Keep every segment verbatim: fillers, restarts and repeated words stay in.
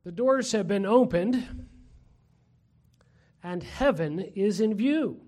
The doors have been opened, and heaven is in view.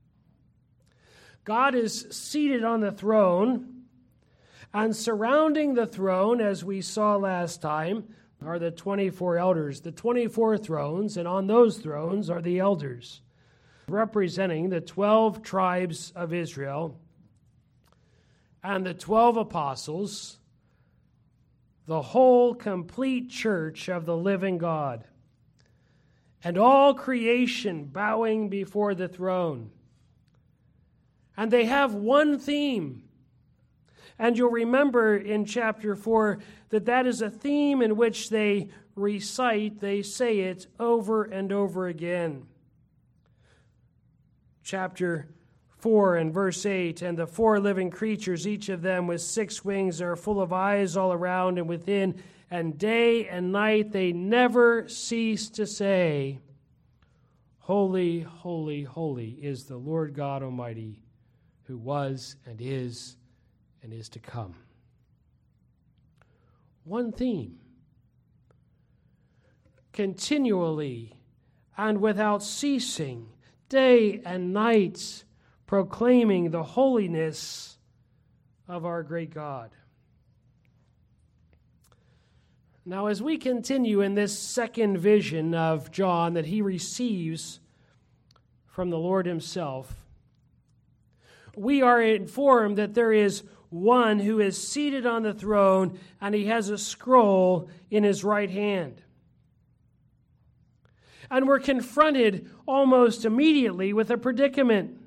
God is seated on the throne, and surrounding the throne, as we saw last time, are the twenty-four elders, the twenty-four thrones, and on those thrones are the elders, representing the twelve tribes of Israel and the twelve apostles, the whole complete church of the living God, and all creation bowing before the throne. And they have one theme. And you'll remember in chapter four that that is a theme in which they recite, they say it over and over again. Chapter four and verse eight, and the four living creatures, each of them with six wings, are full of eyes all around and within, and day and night they never cease to say, Holy, holy, holy is the Lord God Almighty, who was and is and is to come. One theme. Continually and without ceasing, day and night, proclaiming the holiness of our great God. Now, as we continue in this second vision of John that he receives from the Lord himself, we are informed that there is one who is seated on the throne, and he has a scroll in his right hand. And we're confronted almost immediately with a predicament.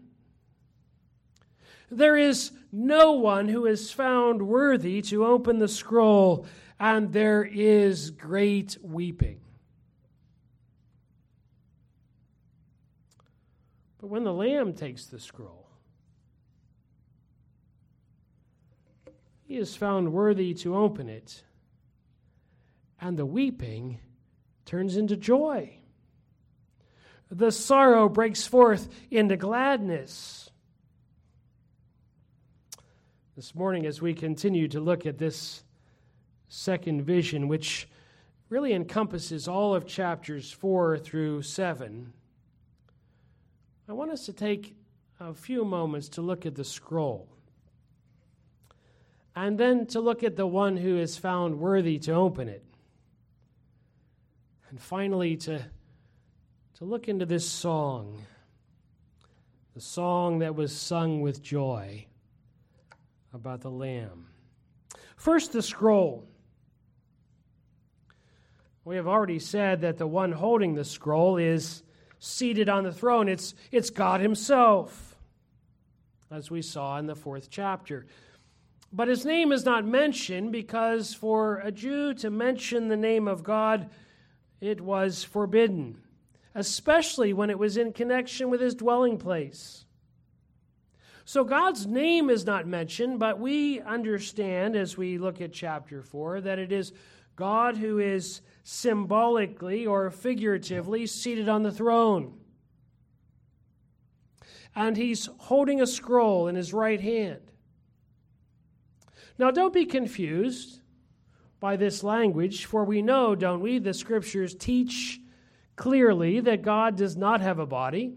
There is no one who is found worthy to open the scroll, and there is great weeping. But when the Lamb takes the scroll, he is found worthy to open it, and the weeping turns into joy. The sorrow breaks forth into gladness. This morning, as we continue to look at this second vision, which really encompasses all of chapters four through seven, I want us to take a few moments to look at the scroll, and then to look at the one who is found worthy to open it, and finally to, to look into this song, the song that was sung with joy about the Lamb. First, the scroll. We have already said that the one holding the scroll is seated on the throne. It's, it's God himself, as we saw in the fourth chapter. But his name is not mentioned because for a Jew to mention the name of God, it was forbidden, especially when it was in connection with his dwelling place. So God's name is not mentioned, but we understand as we look at chapter four that it is God who is symbolically or figuratively seated on the throne. And he's holding a scroll in his right hand. Now, don't be confused by this language, for we know, don't we, the Scriptures teach clearly that God does not have a body.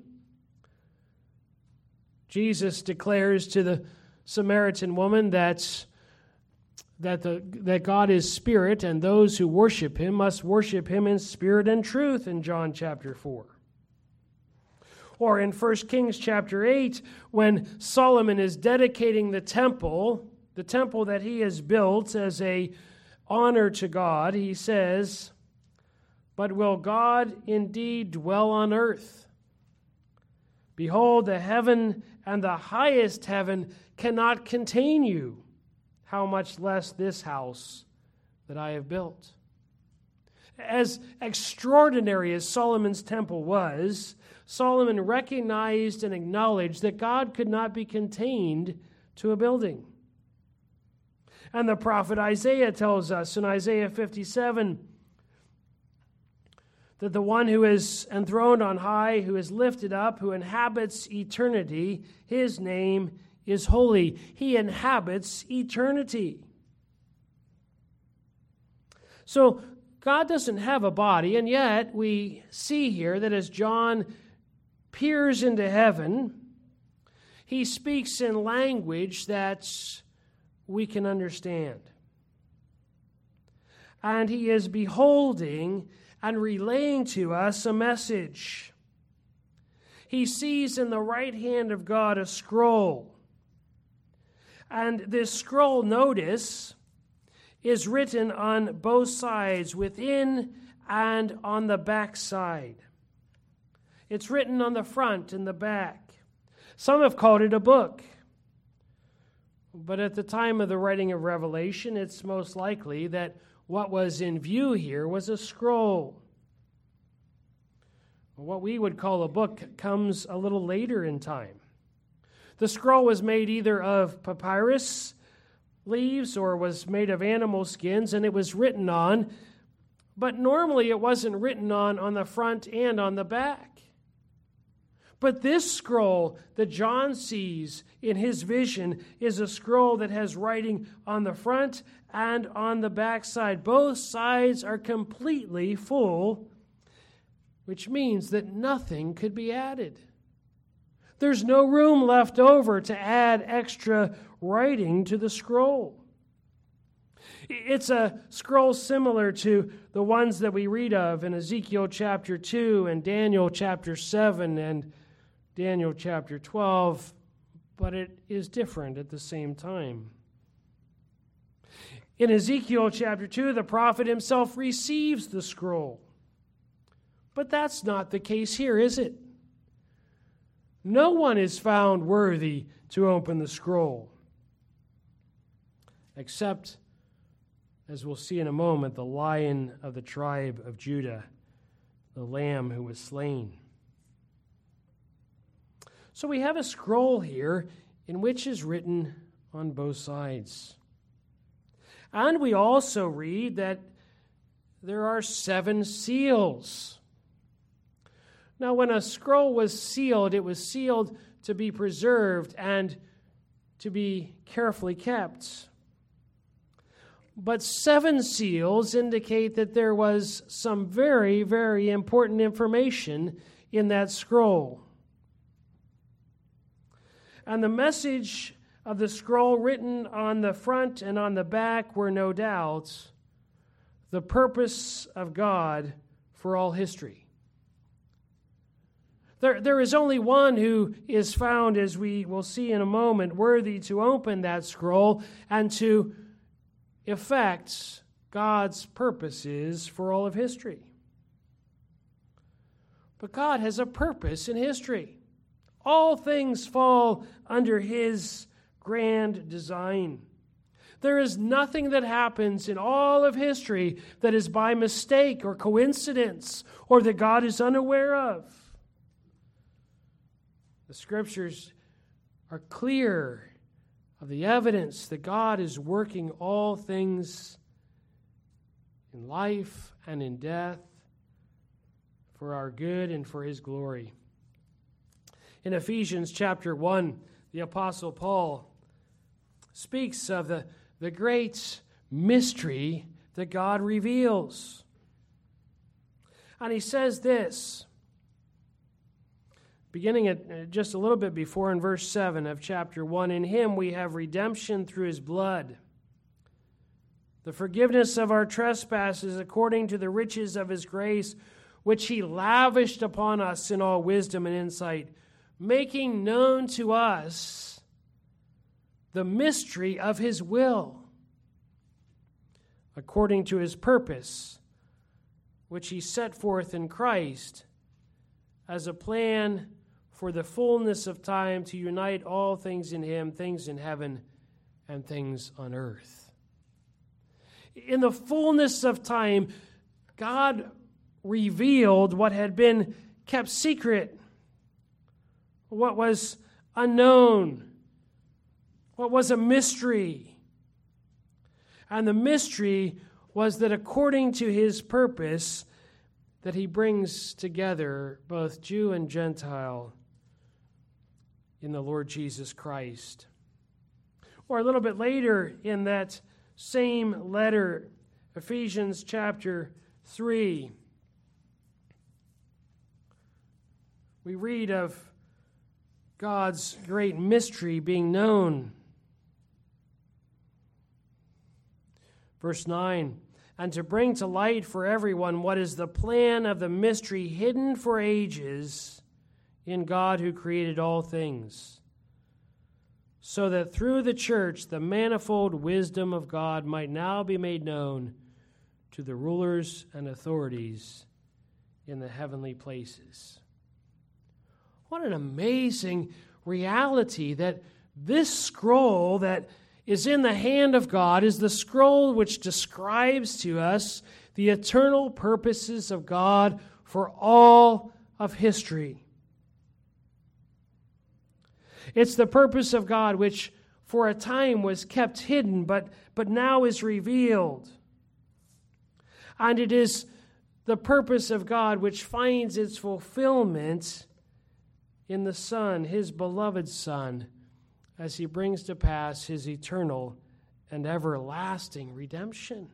Jesus declares to the Samaritan woman that, that, the, that God is spirit, and those who worship him must worship him in spirit and truth in John chapter four. Or in First Kings chapter eight, when Solomon is dedicating the temple, the temple that he has built as a honor to God, he says, "But will God indeed dwell on earth? Behold, the heaven and the highest heaven cannot contain you. How much less this house that I have built?" As extraordinary as Solomon's temple was, Solomon recognized and acknowledged that God could not be contained to a building. And the prophet Isaiah tells us in Isaiah fifty-seven that the one who is enthroned on high, who is lifted up, who inhabits eternity, his name is holy. He inhabits eternity. So God doesn't have a body, and yet we see here that as John peers into heaven, he speaks in language that we can understand. And he is beholding and relaying to us a message. He sees in the right hand of God a scroll. And this scroll, notice, is written on both sides, within and on the back side. It's written on the front and the back. Some have called it a book. But at the time of the writing of Revelation, it's most likely that what was in view here was a scroll. What we would call a book comes a little later in time. The scroll was made either of papyrus leaves or was made of animal skins, and it was written on, but normally it wasn't written on on the front and on the back. But this scroll that John sees in his vision is a scroll that has writing on the front and on the back side. Both sides are completely full, which means that nothing could be added. There's no room left over to add extra writing to the scroll. It's a scroll similar to the ones that we read of in Ezekiel chapter two and Daniel chapter seven and Daniel chapter twelve, but it is different at the same time. In Ezekiel chapter two, the prophet himself receives the scroll. But that's not the case here, is it? No one is found worthy to open the scroll, except, as we'll see in a moment, the Lion of the tribe of Judah, the Lamb who was slain. So we have a scroll here in which is written on both sides. And we also read that there are seven seals. Now, when a scroll was sealed, it was sealed to be preserved and to be carefully kept. But seven seals indicate that there was some very, very important information in that scroll. And the message of the scroll written on the front and on the back were no doubt the purpose of God for all history. There, there is only one who is found, as we will see in a moment, worthy to open that scroll and to effect God's purposes for all of history. But God has a purpose in history. All things fall under His grand design. There is nothing that happens in all of history that is by mistake or coincidence or that God is unaware of. The Scriptures are clear of the evidence that God is working all things in life and in death for our good and for His glory. In Ephesians chapter one, the Apostle Paul speaks of the, the great mystery that God reveals. And he says this, beginning at just a little bit before in verse seven of chapter one, in Him we have redemption through His blood, the forgiveness of our trespasses according to the riches of His grace, which He lavished upon us in all wisdom and insight, making known to us the mystery of His will, according to His purpose, which He set forth in Christ as a plan for the fullness of time to unite all things in Him, things in heaven and things on earth. In the fullness of time, God revealed what had been kept secret, what was unknown, what was a mystery. And the mystery was that according to His purpose, that He brings together both Jew and Gentile in the Lord Jesus Christ. Or a little bit later in that same letter, Ephesians chapter three, we read of God's great mystery being known. Verse nine, and to bring to light for everyone what is the plan of the mystery hidden for ages in God who created all things, so that through the church the manifold wisdom of God might now be made known to the rulers and authorities in the heavenly places. What an amazing reality that this scroll that is in the hand of God is the scroll which describes to us the eternal purposes of God for all of history. It's the purpose of God which for a time was kept hidden, but, but now is revealed. And it is the purpose of God which finds its fulfillment in the Son, his beloved Son, as he brings to pass his eternal and everlasting redemption.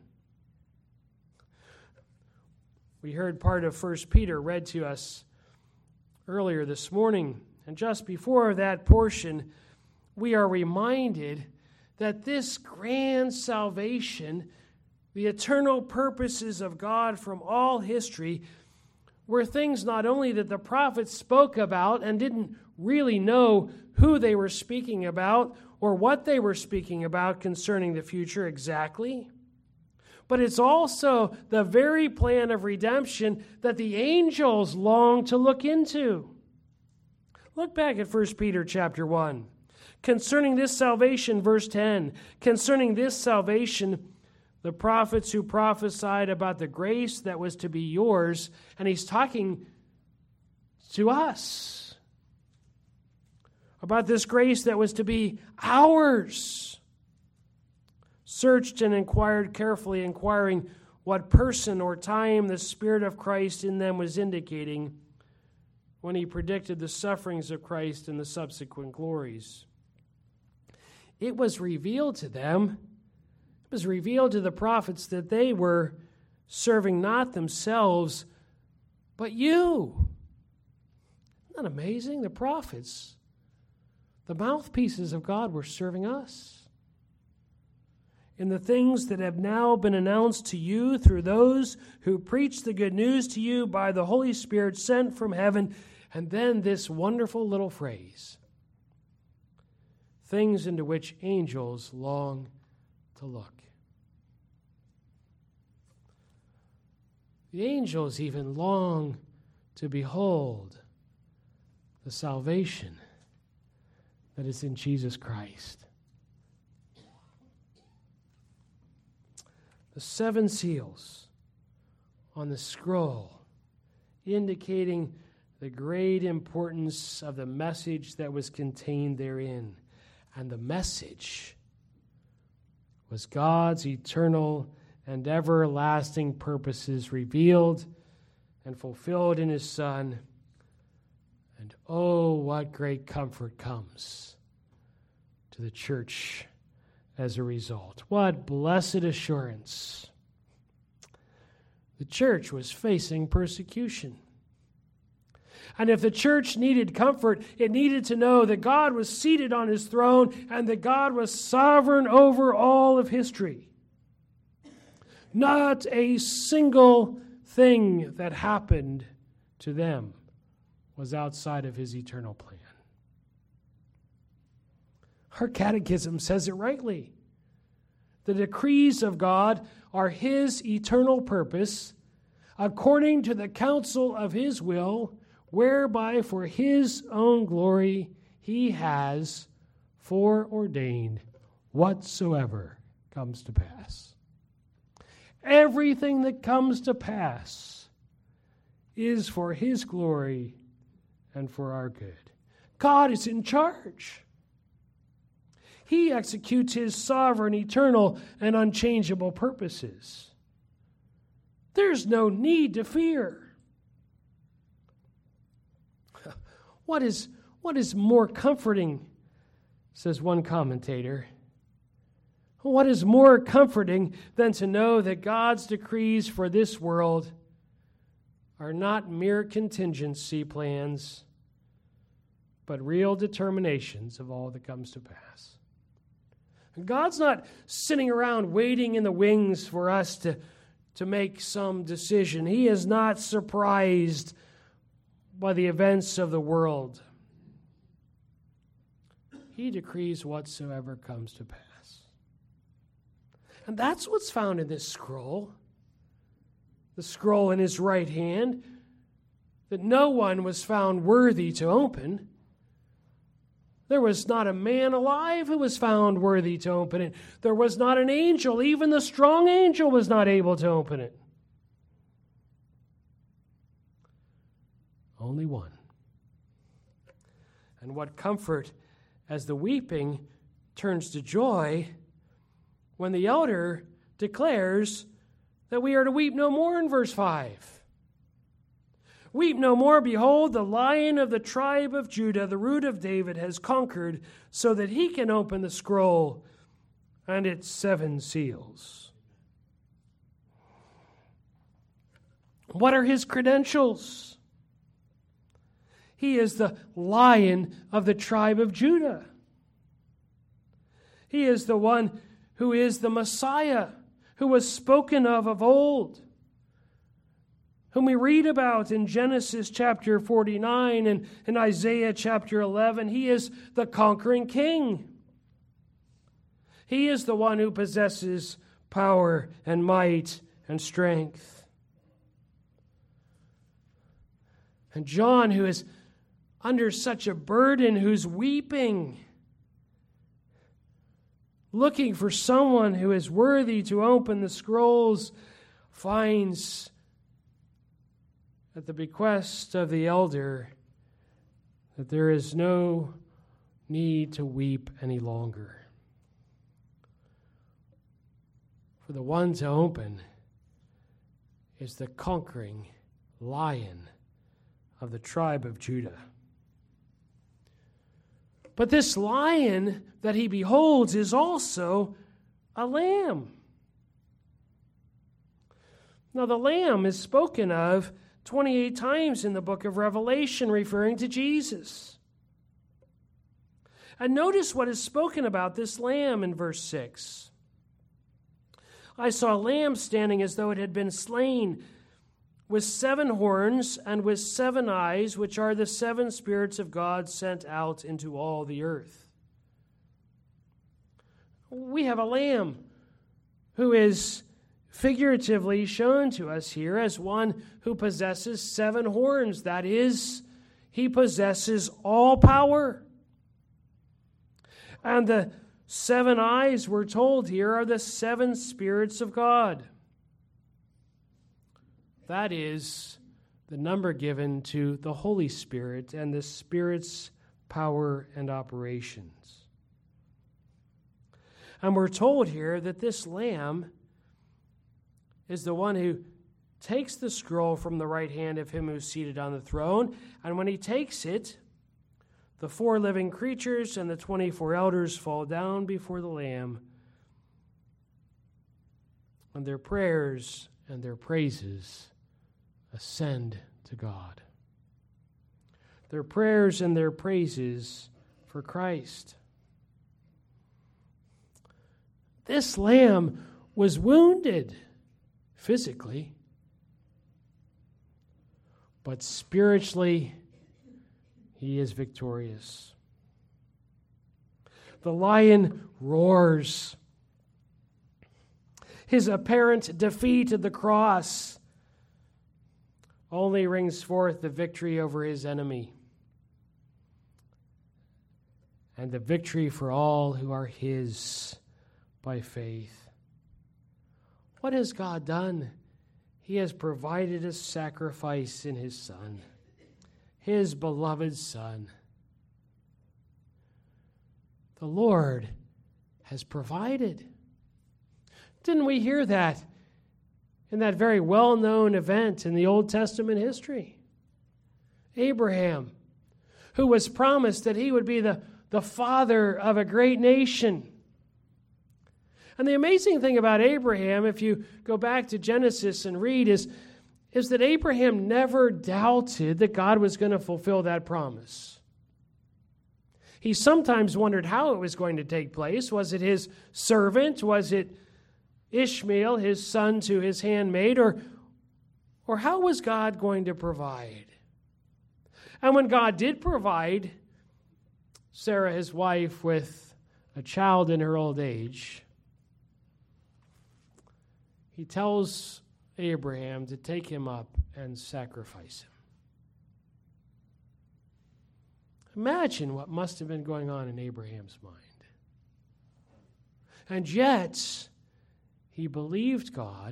We heard part of First Peter read to us earlier this morning, and just before that portion, we are reminded that this grand salvation, the eternal purposes of God from all history, were things not only that the prophets spoke about and didn't really know who they were speaking about or what they were speaking about concerning the future exactly, but it's also the very plan of redemption that the angels long to look into. Look back at First Peter chapter one. Concerning this salvation, verse ten, concerning this salvation, the prophets who prophesied about the grace that was to be yours, and he's talking to us about this grace that was to be ours. Searched and inquired carefully, inquiring what person or time the Spirit of Christ in them was indicating when he predicted the sufferings of Christ and the subsequent glories. It was revealed to them, it was revealed to the prophets that they were serving not themselves, but you. Isn't that amazing? The prophets, the mouthpieces of God, were serving us. In the things that have now been announced to you through those who preach the good news to you by the Holy Spirit sent from heaven. And then this wonderful little phrase, things into which angels long to look. The angels even long to behold the salvation that is in Jesus Christ. The seven seals on the scroll indicating the great importance of the message that was contained therein. And the message was God's eternal and everlasting purposes revealed and fulfilled in his Son. And oh, what great comfort comes to the church as a result. What blessed assurance. The church was facing persecution. And if the church needed comfort, it needed to know that God was seated on his throne and that God was sovereign over all of history. Not a single thing that happened to them was outside of his eternal plan. Our catechism says it rightly. The decrees of God are his eternal purpose, according to the counsel of his will, whereby for his own glory he has foreordained whatsoever comes to pass. Everything that comes to pass is for his glory and for our good. God is in charge. He executes his sovereign, eternal, and unchangeable purposes. There's no need to fear. What is, what is more comforting, says one commentator, What is more comforting than to know that God's decrees for this world are not mere contingency plans, but real determinations of all that comes to pass? God's not sitting around waiting in the wings for us to, to make some decision. He is not surprised by the events of the world. He decrees whatsoever comes to pass. And that's what's found in this scroll. The scroll in his right hand that no one was found worthy to open. There was not a man alive who was found worthy to open it. There was not an angel. Even the strong angel was not able to open it. Only one. And what comfort as the weeping turns to joy when the elder declares that we are to weep no more in verse five. Weep no more, behold, the Lion of the tribe of Judah, the root of David, has conquered so that he can open the scroll and its seven seals. What are his credentials? He is the Lion of the tribe of Judah. He is the one who is the Messiah, who was spoken of of old, whom we read about in Genesis chapter forty-nine and in Isaiah chapter eleven. He is the conquering king. He is the one who possesses power and might and strength. And John, who is under such a burden, who's weeping, looking for someone who is worthy to open the scrolls, finds at the bequest of the elder that there is no need to weep any longer. For the one to open is the conquering Lion of the tribe of Judah. But this lion that he beholds is also a lamb. Now, the lamb is spoken of twenty-eight times in the book of Revelation, referring to Jesus. And notice what is spoken about this lamb in verse six. I saw a lamb standing as though it had been slain, with seven horns and with seven eyes, which are the seven spirits of God sent out into all the earth. We have a lamb who is figuratively shown to us here as one who possesses seven horns. That is, he possesses all power. And the seven eyes, we're told here, are the seven spirits of God. That is the number given to the Holy Spirit and the Spirit's power and operations. And we're told here that this lamb is the one who takes the scroll from the right hand of him who's seated on the throne. And when he takes it, the four living creatures and the twenty-four elders fall down before the Lamb, and their prayers and their praises ascend to God. Their prayers and their praises for Christ. This lamb was wounded physically, but spiritually he is victorious. The lion roars. His apparent defeat at the cross only rings forth the victory over his enemy and the victory for all who are his by faith. What has God done? He has provided a sacrifice in his Son, his beloved Son. The Lord has provided. Didn't we hear that in that very well-known event in the Old Testament history? Abraham, who was promised that he would be the, the father of a great nation. And the amazing thing about Abraham, if you go back to Genesis and read, is, is that Abraham never doubted that God was going to fulfill that promise. He sometimes wondered how it was going to take place. Was it his servant? Was it Ishmael, his son to his handmaid? Or, or how was God going to provide? And when God did provide Sarah, his wife, with a child in her old age, he tells Abraham to take him up and sacrifice him. Imagine what must have been going on in Abraham's mind. And yet, he believed God,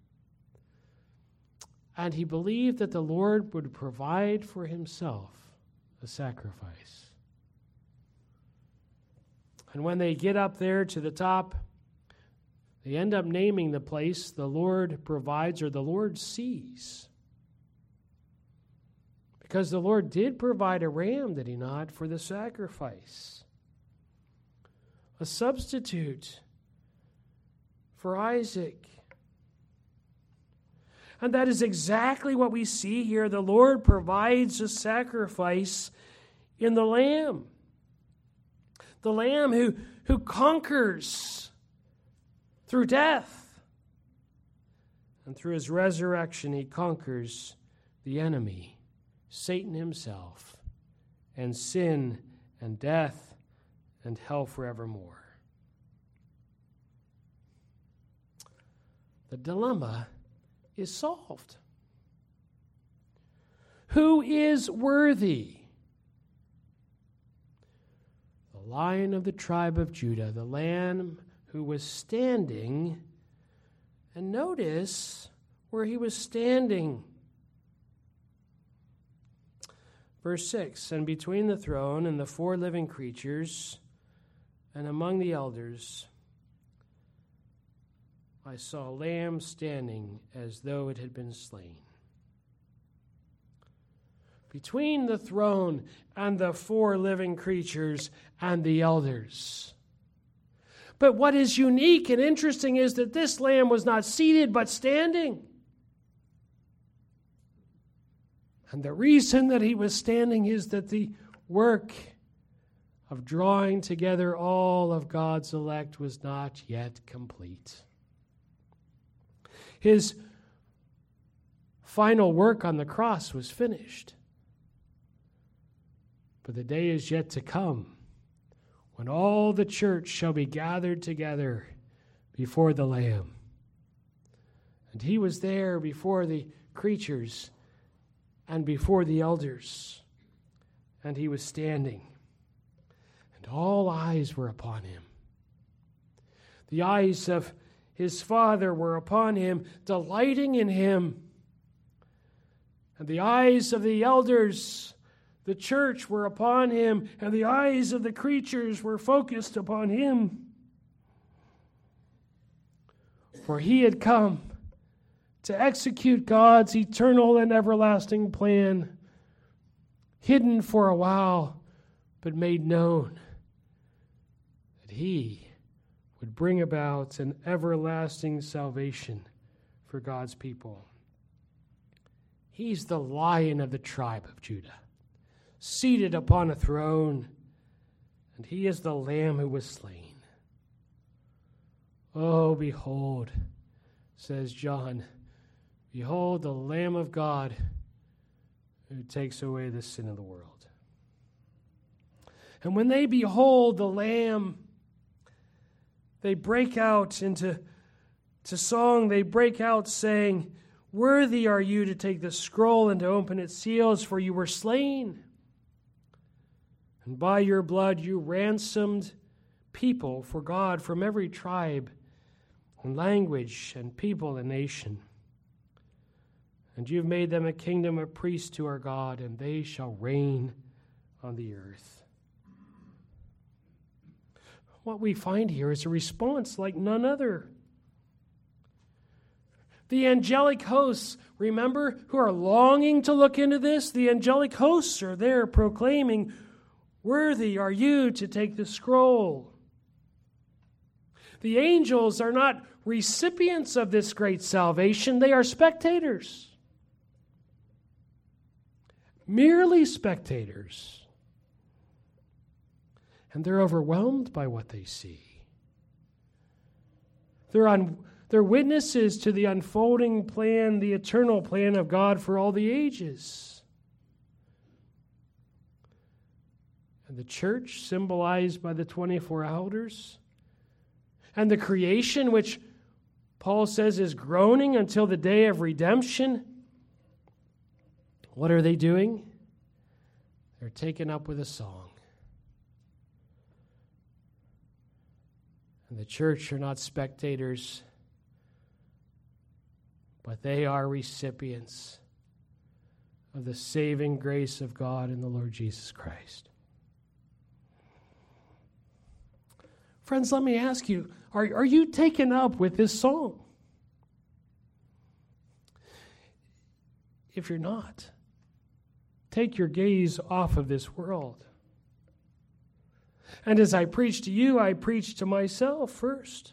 and he believed that the Lord would provide for himself a sacrifice. And when they get up there to the top, they end up naming the place the Lord provides, or the Lord sees. Because the Lord did provide a ram, did he not, for the sacrifice. A substitute for Isaac. And that is exactly what we see here. The Lord provides a sacrifice in the Lamb. The Lamb who, who conquers through death. And through his resurrection, he conquers the enemy, Satan himself, and sin and death and hell forevermore. The dilemma is solved. Who is worthy? The Lion of the tribe of Judah, the Lamb who was standing, and notice where he was standing. Verse six, and between the throne and the four living creatures, and among the elders, I saw a lamb standing as though it had been slain. Between the throne and the four living creatures and the elders. But what is unique and interesting is that this lamb was not seated but standing. And the reason that he was standing is that the work of drawing together all of God's elect was not yet complete. His final work on the cross was finished. But the day is yet to come when all the church shall be gathered together before the Lamb. And he was there before the creatures and before the elders. And he was standing. And all eyes were upon him. The eyes of his Father were upon him, delighting in him. And the eyes of the elders, the church, were upon him, and the eyes of the creatures were focused upon him. For he had come to execute God's eternal and everlasting plan, hidden for a while, but made known, that he would bring about an everlasting salvation for God's people. He's the Lion of the tribe of Judah, seated upon a throne, and he is the Lamb who was slain. Oh, behold, says John, behold the Lamb of God who takes away the sin of the world. And when they behold the Lamb, they break out into to song. They break out saying, worthy are you to take the scroll and to open its seals, for you were slain. And by your blood you ransomed people for God from every tribe and language and people and nation. And you've made them a kingdom of priests to our God, and they shall reign on the earth. What we find here is a response like none other. The angelic hosts, remember, who are longing to look into this, the angelic hosts are there proclaiming, worthy are you to take the scroll. The angels are not recipients of this great salvation. They are spectators. Merely spectators. And they're overwhelmed by what they see. They're, on, they're witnesses to the unfolding plan, the eternal plan of God for all the ages. And the church, symbolized by the twenty-four elders, and the creation, which Paul says is groaning until the day of redemption, what are they doing? They're taken up with a song. And the church are not spectators, but they are recipients of the saving grace of God in the Lord Jesus Christ. Friends, let me ask you, are, are you taken up with this song? If you're not, take your gaze off of this world. And as I preach to you, I preach to myself first.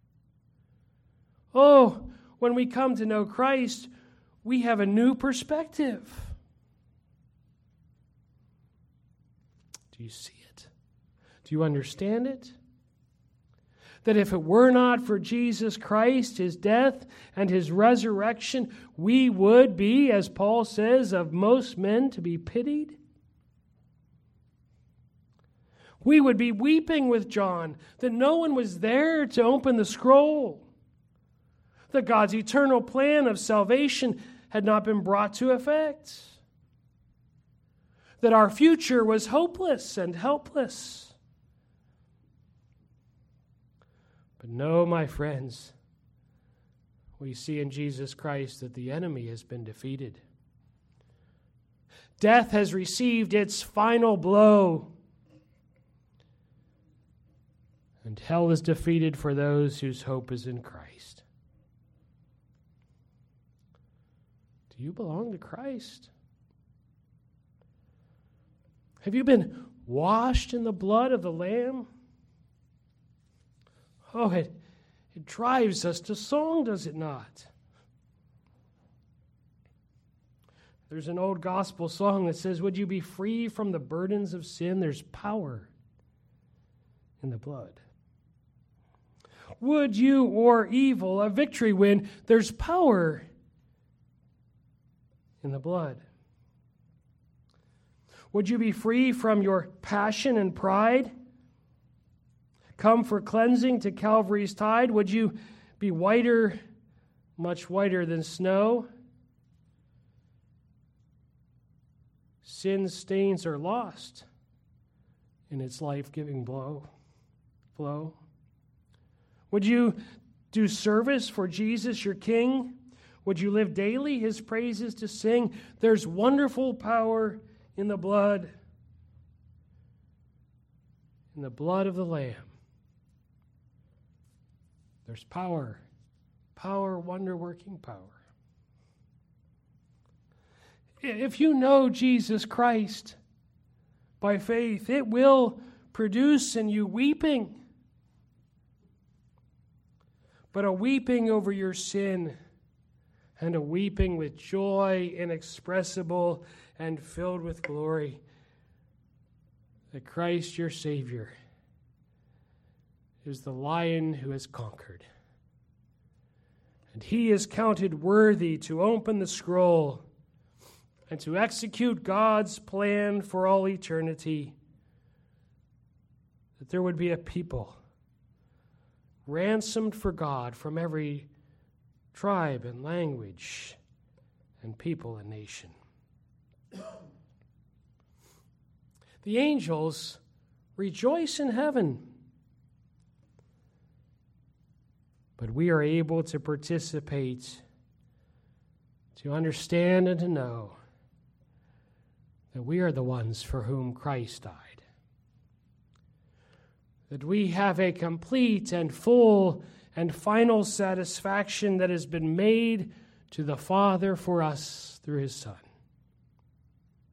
Oh, when we come to know Christ, we have a new perspective. Do you see it? Do you understand it? That if it were not for Jesus Christ, his death and his resurrection, we would be, as Paul says, of most men to be pitied. We would be weeping with John that no one was there to open the scroll. That God's eternal plan of salvation had not been brought to effect. That our future was hopeless and helpless. But no, my friends, we see in Jesus Christ that the enemy has been defeated. Death has received its final blow. And hell is defeated for those whose hope is in Christ. Do you belong to Christ? Have you been washed in the blood of the Lamb? Oh, it, it drives us to song, does it not? There's an old gospel song that says, would you be free from the burdens of sin? There's power in the blood. Would you or evil a victory win? There's power in the blood. Would you be free from your passion and pride? Come for cleansing to Calvary's tide? Would you be whiter, much whiter than snow? Sin's stains are lost in its life-giving blow, flow. Would you do service for Jesus, your King? Would you live daily his praises to sing? There's wonderful power in the blood, in the blood of the Lamb. There's power, power, wonder-working power. If you know Jesus Christ by faith, it will produce in you weeping. But a weeping over your sin and a weeping with joy inexpressible and filled with glory that Christ, your Savior, is the Lion who has conquered. And he is counted worthy to open the scroll and to execute God's plan for all eternity, that there would be a people ransomed for God from every tribe and language and people and nation. The angels rejoice in heaven, but we are able to participate, to understand and to know that we are the ones for whom Christ died. That we have a complete and full and final satisfaction that has been made to the Father for us through his Son.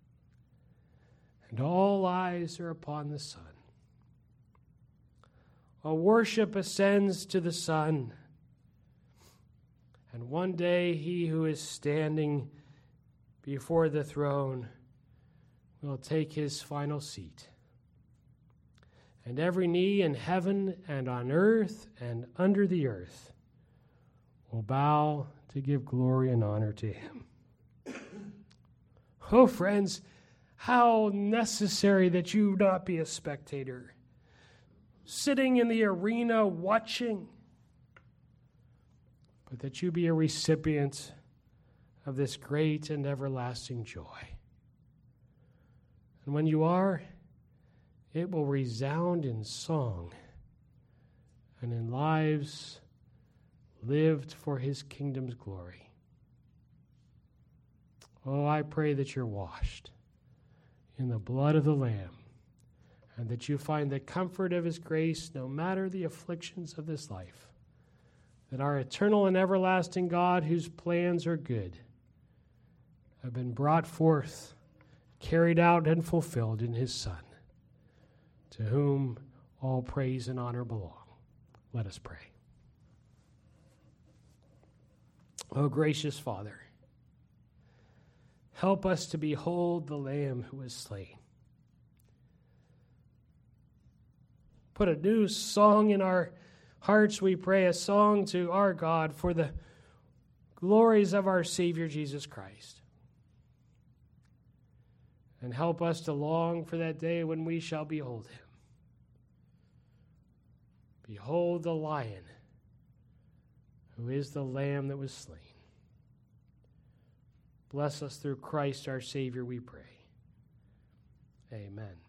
And all eyes are upon the Son. while worship ascends to the Son. And one day he who is standing before the throne will take his final seat. And every knee in heaven and on earth and under the earth will bow to give glory and honor to him. Oh, friends, how necessary that you not be a spectator, sitting in the arena watching, but that you be a recipient of this great and everlasting joy. And when you are, it will resound in song and in lives lived for his kingdom's glory. Oh, I pray that you're washed in the blood of the Lamb, and that you find the comfort of his grace no matter the afflictions of this life, that our eternal and everlasting God, whose plans are good, have been brought forth, carried out, and fulfilled in his Son, to whom all praise and honor belong. Let us pray. O gracious Father, help us to behold the Lamb who was slain. Put a new song in our hearts, we pray, a song to our God for the glories of our Savior Jesus Christ. And help us to long for that day when we shall behold him. Behold the Lion, who is the Lamb that was slain. Bless us through Christ our Savior, we pray. Amen.